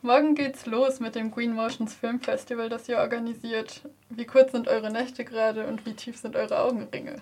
Morgen geht's los mit dem Green Motions Film Festival, das ihr organisiert. Wie kurz sind eure Nächte gerade und wie tief sind eure Augenringe?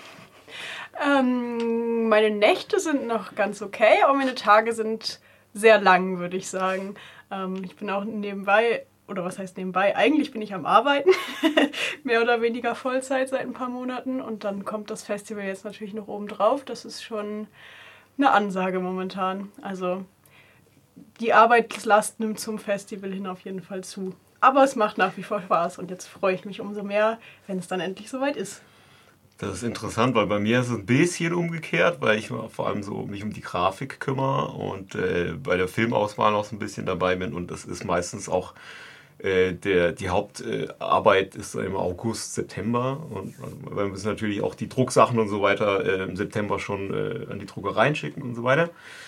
Meine Nächte sind noch ganz okay, aber meine Tage sind sehr lang, würde ich sagen. Ich bin auch nebenbei, oder was heißt nebenbei? Eigentlich bin ich am Arbeiten, mehr oder weniger Vollzeit seit ein paar Monaten. Und dann kommt das Festival jetzt natürlich noch oben drauf. Das ist schon eine Ansage momentan. Also die Arbeitslast nimmt zum Festival hin auf jeden Fall zu. Aber es macht nach wie vor Spaß und jetzt freue ich mich umso mehr, wenn es dann endlich soweit ist. Das ist interessant, weil bei mir ist es ein bisschen umgekehrt, weil ich vor allem so mich um die Grafik kümmere und bei der Filmauswahl noch so ein bisschen dabei bin. Und das ist meistens auch die Hauptarbeit ist im August, September. Und weil wir müssen natürlich auch die Drucksachen und so weiter im September schon an die Druckereien schicken und so weiter.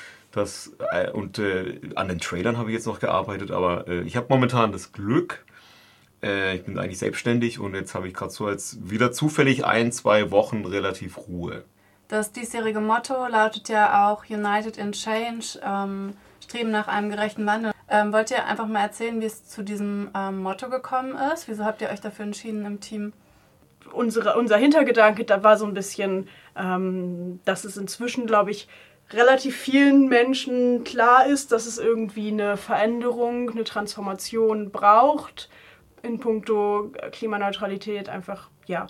An den Trailern habe ich jetzt noch gearbeitet, aber ich habe momentan das Glück, ich bin eigentlich selbstständig und jetzt habe ich gerade so jetzt wieder zufällig 1-2 Wochen relativ Ruhe. Das diesjährige Motto lautet ja auch United in Change, Streben nach einem gerechten Wandel. Wollt ihr einfach mal erzählen, wie es zu diesem Motto gekommen ist? Wieso habt ihr euch dafür entschieden im Team? Unser Hintergedanke, da war so ein bisschen, dass es inzwischen, glaube ich, relativ vielen Menschen klar ist, dass es irgendwie eine Veränderung, eine Transformation braucht in puncto Klimaneutralität. Einfach, ja,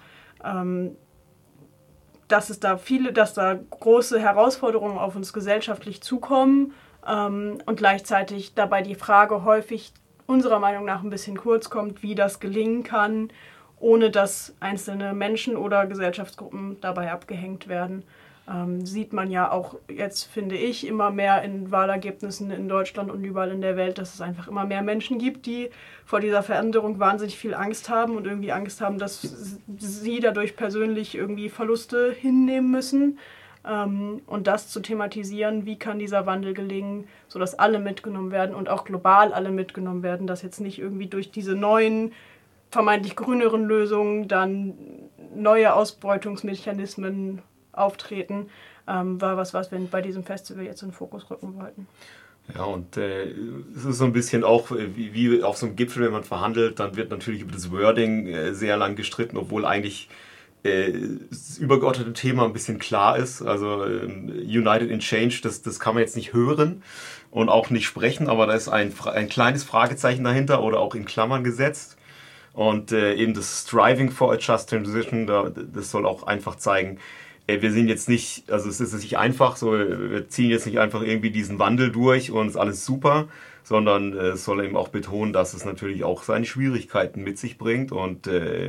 dass da große Herausforderungen auf uns gesellschaftlich zukommen und gleichzeitig dabei die Frage häufig unserer Meinung nach ein bisschen kurz kommt, wie das gelingen kann, ohne dass einzelne Menschen oder Gesellschaftsgruppen dabei abgehängt werden. Sieht man ja auch jetzt, finde ich, immer mehr in Wahlergebnissen in Deutschland und überall in der Welt, dass es einfach immer mehr Menschen gibt, die vor dieser Veränderung wahnsinnig viel Angst haben und irgendwie Angst haben, dass sie dadurch persönlich irgendwie Verluste hinnehmen müssen. Und das zu thematisieren, wie kann dieser Wandel gelingen, sodass alle mitgenommen werden und auch global alle mitgenommen werden, dass jetzt nicht irgendwie durch diese neuen, vermeintlich grüneren Lösungen dann neue Ausbeutungsmechanismen auftreten, war was wir bei diesem Festival jetzt in den Fokus rücken wollten. Ja, und es ist so ein bisschen auch, wie auf so einem Gipfel, wenn man verhandelt, dann wird natürlich über das Wording sehr lang gestritten, obwohl eigentlich das übergeordnete Thema ein bisschen klar ist. Also United in Change, das kann man jetzt nicht hören und auch nicht sprechen, aber da ist ein kleines Fragezeichen dahinter oder auch in Klammern gesetzt. Und eben das Striving for a Just Transition, das soll auch einfach zeigen, wir sind jetzt nicht, also es ist nicht einfach, so wir ziehen jetzt nicht einfach irgendwie diesen Wandel durch und ist alles super, sondern es soll eben auch betonen, dass es natürlich auch seine Schwierigkeiten mit sich bringt und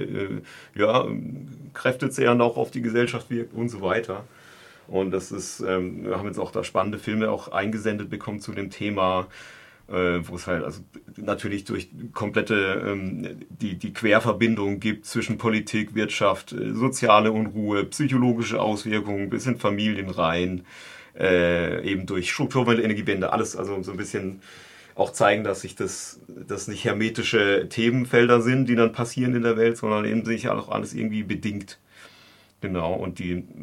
kräftezehrend auch auf die Gesellschaft wirkt und so weiter. Und das ist, wir haben jetzt auch da spannende Filme auch eingesendet bekommen zu dem Thema, wo es halt also natürlich durch komplette die Querverbindung gibt zwischen Politik, Wirtschaft, soziale Unruhe, psychologische Auswirkungen bis in Familienreihen, eben durch Strukturwandel, Energiewende, alles also so ein bisschen auch zeigen, dass sich das nicht hermetische Themenfelder sind, die dann passieren in der Welt, sondern eben sich auch alles irgendwie bedingt. Genau, und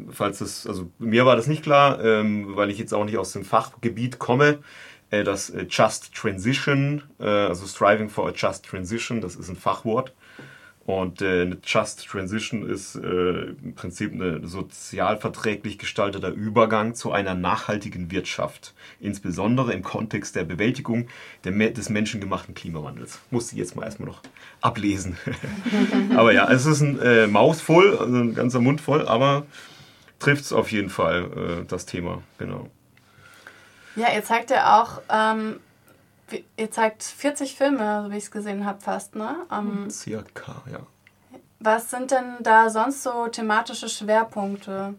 mir war das nicht klar, weil ich jetzt auch nicht aus dem Fachgebiet komme, das Just Transition, also Striving for a Just Transition, das ist ein Fachwort. Und eine Just Transition ist im Prinzip ein sozialverträglich gestalteter Übergang zu einer nachhaltigen Wirtschaft, insbesondere im Kontext der Bewältigung des menschengemachten Klimawandels. Musste ich jetzt mal erstmal noch ablesen. Aber ja, es ist ein Maus voll, also ein ganzer Mund voll, aber trifft es auf jeden Fall, das Thema, genau. Ja, ihr zeigt ja auch, ihr zeigt 40 Filme, so wie ich es gesehen habe, fast, ne? Circa, ja. Was sind denn da sonst so thematische Schwerpunkte?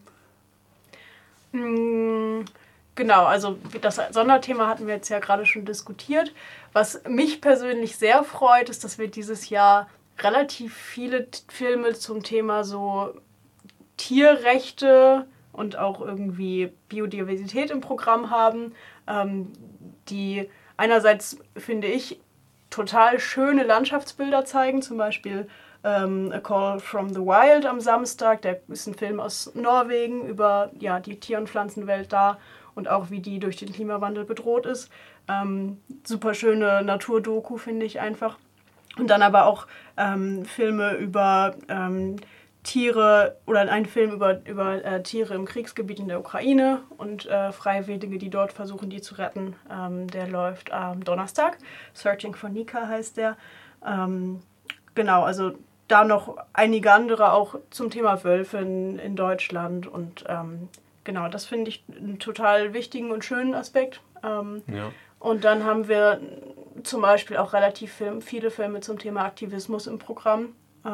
Genau, also das Sonderthema hatten wir jetzt ja gerade schon diskutiert. Was mich persönlich sehr freut, ist, dass wir dieses Jahr relativ viele Filme zum Thema so Tierrechte und auch irgendwie Biodiversität im Programm haben, die einerseits, finde ich, total schöne Landschaftsbilder zeigen, zum Beispiel A Call from the Wild am Samstag, der ist ein Film aus Norwegen über die Tier- und Pflanzenwelt da und auch wie die durch den Klimawandel bedroht ist. Super schöne Naturdoku, finde ich einfach. Und dann aber auch Filme über Tiere oder ein Film über Tiere im Kriegsgebiet in der Ukraine und Freiwillige, die dort versuchen, die zu retten. Der läuft am Donnerstag. Searching for Nika heißt der. Genau, also da noch einige andere auch zum Thema Wölfe in Deutschland. Und genau, das finde ich einen total wichtigen und schönen Aspekt. Ja. Und dann haben wir zum Beispiel auch relativ viele Filme zum Thema Aktivismus im Programm.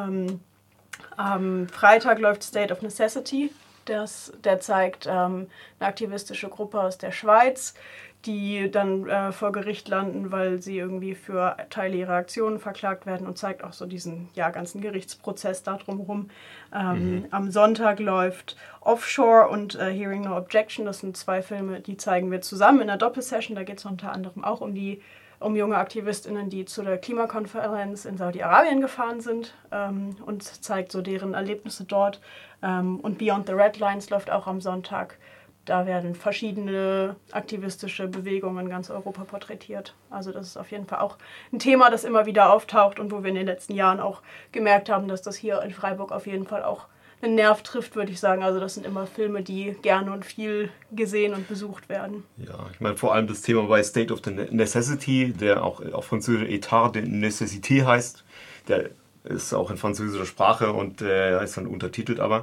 Am Freitag läuft State of Necessity. Der zeigt eine aktivistische Gruppe aus der Schweiz, die dann vor Gericht landen, weil sie irgendwie für Teile ihrer Aktionen verklagt werden, und zeigt auch so diesen ganzen Gerichtsprozess da drumherum. Am Sonntag läuft Offshore und Hearing No Objection. Das sind 2 Filme, die zeigen wir zusammen in einer Doppelsession. Da geht es unter anderem auch um junge AktivistInnen, die zu der Klimakonferenz in Saudi-Arabien gefahren sind, und zeigt so deren Erlebnisse dort. Und Beyond the Red Lines läuft auch am Sonntag. Da werden verschiedene aktivistische Bewegungen in ganz Europa porträtiert. Also das ist auf jeden Fall auch ein Thema, das immer wieder auftaucht und wo wir in den letzten Jahren auch gemerkt haben, dass das hier in Freiburg auf jeden Fall auch einen Nerv trifft, würde ich sagen. Also das sind immer Filme, die gerne und viel gesehen und besucht werden. Ja, ich meine vor allem das Thema bei State of the Necessity, der auch auf Französisch État de Nécessité heißt. Der ist auch in französischer Sprache und ist dann untertitelt aber.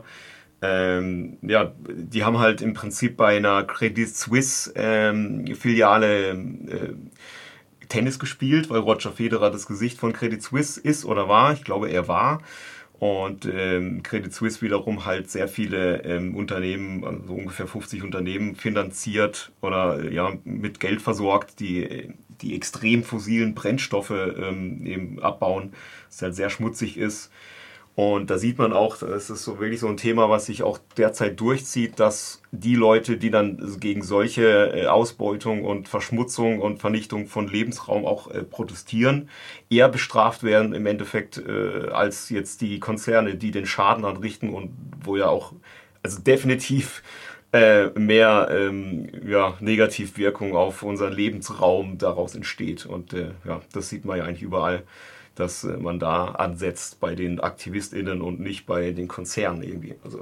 Die haben halt im Prinzip bei einer Credit Suisse Filiale Tennis gespielt, weil Roger Federer das Gesicht von Credit Suisse ist oder war. Ich glaube, er war. Und Credit Suisse wiederum halt sehr viele Unternehmen, also ungefähr 50 Unternehmen finanziert oder mit Geld versorgt, die extrem fossilen Brennstoffe eben abbauen, was halt sehr schmutzig ist. Und da sieht man auch, das ist so wirklich so ein Thema, was sich auch derzeit durchzieht, dass die Leute, die dann gegen solche Ausbeutung und Verschmutzung und Vernichtung von Lebensraum auch protestieren, eher bestraft werden im Endeffekt als jetzt die Konzerne, die den Schaden anrichten und wo ja auch also definitiv mehr Negativwirkung auf unseren Lebensraum daraus entsteht. Und das sieht man ja eigentlich überall, dass man da ansetzt bei den AktivistInnen und nicht bei den Konzernen irgendwie. Also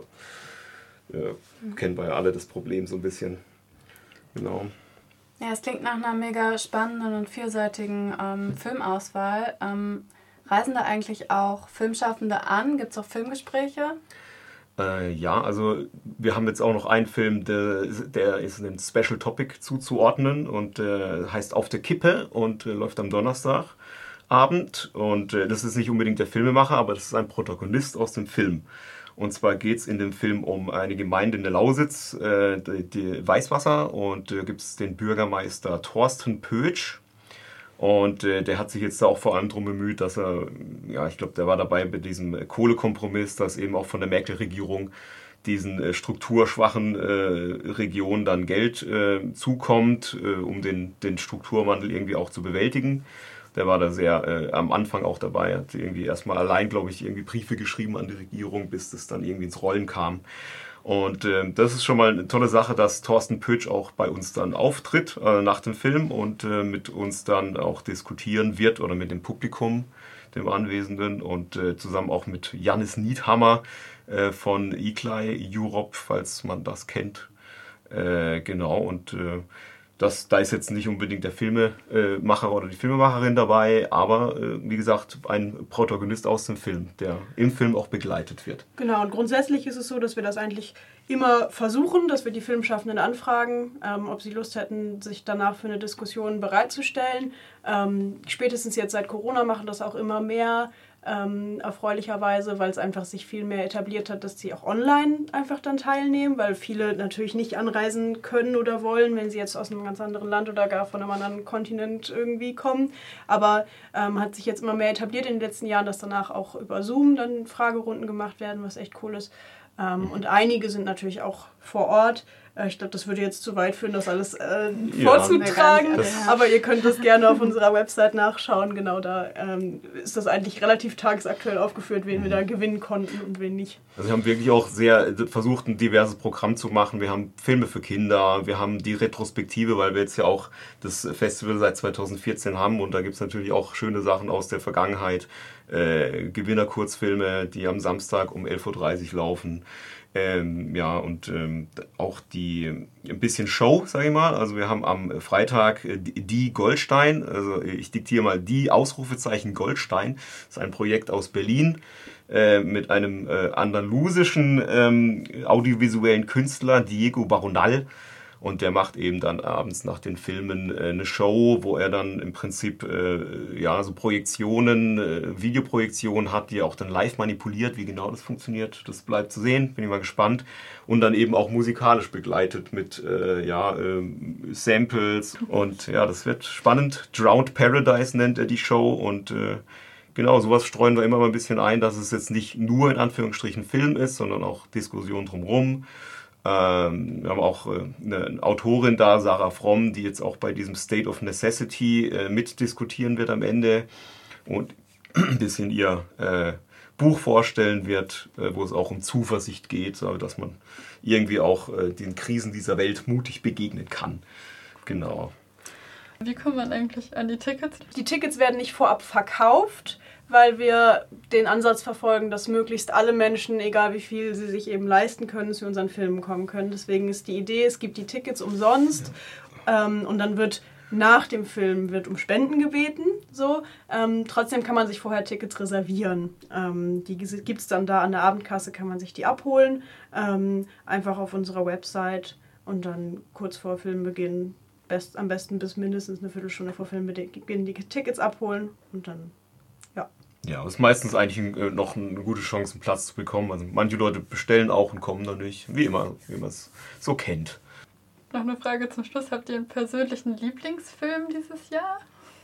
kennen wir ja alle das Problem so ein bisschen. Genau. Ja, es klingt nach einer mega spannenden und vielseitigen Filmauswahl. Reisen da eigentlich auch Filmschaffende an? Gibt es auch Filmgespräche? Also wir haben jetzt auch noch einen Film, der ist einem Special Topic zuzuordnen und heißt Auf der Kippe und läuft am Donnerstagabend. Und das ist nicht unbedingt der Filmemacher, aber das ist ein Protagonist aus dem Film. Und zwar geht es in dem Film um eine Gemeinde in der Lausitz, die Weißwasser, und da gibt es den Bürgermeister Thorsten Pötsch. Und der hat sich jetzt da auch vor allem darum bemüht, dass er, ich glaube, der war dabei bei diesem Kohlekompromiss, dass eben auch von der Merkel-Regierung diesen strukturschwachen Regionen dann Geld zukommt, um den Strukturwandel irgendwie auch zu bewältigen. Der war da sehr am Anfang auch dabei, hat irgendwie erstmal allein, glaube ich, irgendwie Briefe geschrieben an die Regierung, bis das dann irgendwie ins Rollen kam. Und das ist schon mal eine tolle Sache, dass Thorsten Pötsch auch bei uns dann auftritt nach dem Film und mit uns dann auch diskutieren wird oder mit dem Publikum, dem Anwesenden, und zusammen auch mit Jannis Niethammer von Eklai Europe, falls man das kennt. Genau, und da ist jetzt nicht unbedingt der Filmemacher oder die Filmemacherin dabei, aber wie gesagt, ein Protagonist aus dem Film, der im Film auch begleitet wird. Genau, und grundsätzlich ist es so, dass wir das eigentlich immer versuchen, dass wir die Filmschaffenden anfragen, ob sie Lust hätten, sich danach für eine Diskussion bereitzustellen. Spätestens jetzt seit Corona machen das auch immer mehr, erfreulicherweise, weil es einfach sich viel mehr etabliert hat, dass sie auch online einfach dann teilnehmen, weil viele natürlich nicht anreisen können oder wollen, wenn sie jetzt aus einem ganz anderen Land oder gar von einem anderen Kontinent irgendwie kommen. Aber hat sich jetzt immer mehr etabliert in den letzten Jahren, dass danach auch über Zoom dann Fragerunden gemacht werden, was echt cool ist. Und einige sind natürlich auch vor Ort. Ich glaube, das würde jetzt zu weit führen, das alles vorzutragen. Aber ihr könnt das gerne auf unserer Website nachschauen. Genau, da ist das eigentlich relativ tagesaktuell aufgeführt, wen wir da gewinnen konnten und wen nicht. Also wir haben wirklich auch sehr versucht, ein diverses Programm zu machen. Wir haben Filme für Kinder, wir haben die Retrospektive, weil wir jetzt ja auch das Festival seit 2014 haben und da gibt es natürlich auch schöne Sachen aus der Vergangenheit. Gewinnerkurzfilme, die am Samstag um 11.30 Uhr laufen. Auch ein bisschen Show, sage ich mal. Also wir haben am Freitag die Goldstein, also ich diktiere mal die Ausrufezeichen Goldstein. Das ist ein Projekt aus Berlin mit einem andalusischen audiovisuellen Künstler, Diego Baronal. Und der macht eben dann abends nach den Filmen eine Show, wo er dann im Prinzip so Projektionen, Videoprojektionen hat, die er auch dann live manipuliert. Wie genau das funktioniert, das bleibt zu sehen, bin ich mal gespannt. Und dann eben auch musikalisch begleitet mit Samples. Und ja, das wird spannend. Drowned Paradise nennt er die Show und genau, sowas streuen wir immer mal ein bisschen ein, dass es jetzt nicht nur in Anführungsstrichen Film ist, sondern auch Diskussion drumherum. Wir haben auch eine Autorin da, Sarah Fromm, die jetzt auch bei diesem State of Necessity mitdiskutieren wird am Ende und ein bisschen ihr Buch vorstellen wird, wo es auch um Zuversicht geht, dass man irgendwie auch den Krisen dieser Welt mutig begegnen kann. Genau. Wie kommt man eigentlich an die Tickets? Die Tickets werden nicht vorab verkauft, weil wir den Ansatz verfolgen, dass möglichst alle Menschen, egal wie viel sie sich eben leisten können, zu unseren Filmen kommen können. Deswegen ist die Idee, es gibt die Tickets umsonst und dann wird nach dem Film um Spenden gebeten. So. Trotzdem kann man sich vorher Tickets reservieren. Die gibt es dann da an der Abendkasse, kann man sich die abholen. Einfach auf unserer Website und dann kurz vor Filmbeginn, am besten bis mindestens eine Viertelstunde vor Filmbeginn die Tickets abholen und dann. Ja, es ist meistens eigentlich noch eine gute Chance, einen Platz zu bekommen. Also manche Leute bestellen auch und kommen dann nicht. Wie immer, wie man es so kennt. Noch eine Frage zum Schluss. Habt ihr einen persönlichen Lieblingsfilm dieses Jahr?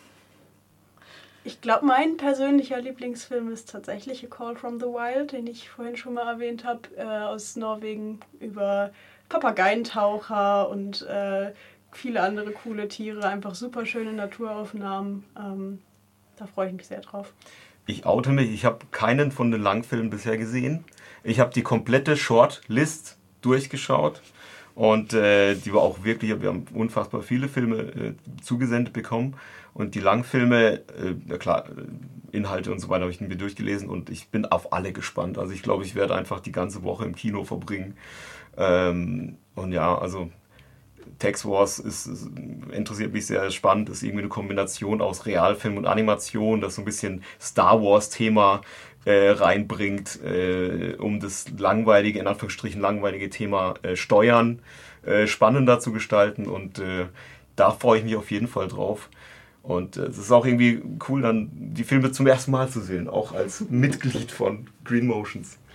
Ich glaube, mein persönlicher Lieblingsfilm ist tatsächlich A Call from the Wild, den ich vorhin schon mal erwähnt habe, aus Norwegen über Papageientaucher und viele andere coole Tiere. Einfach super schöne Naturaufnahmen. Da freue ich mich sehr drauf. Ich oute mich, ich habe keinen von den Langfilmen bisher gesehen. Ich habe die komplette Shortlist durchgeschaut und die war auch wirklich, wir haben unfassbar viele Filme zugesendet bekommen und die Langfilme, Inhalte und so weiter habe ich mir durchgelesen und ich bin auf alle gespannt. Also ich glaube, ich werde einfach die ganze Woche im Kino verbringen. Und ja, also Tex Wars interessiert mich sehr spannend, ist irgendwie eine Kombination aus Realfilm und Animation, das so ein bisschen Star Wars-Thema reinbringt, um das langweilige, in Anführungsstrichen langweilige Thema Steuern spannender zu gestalten und da freue ich mich auf jeden Fall drauf. Und es ist auch irgendwie cool, dann die Filme zum ersten Mal zu sehen, auch als Mitglied von Green Motions.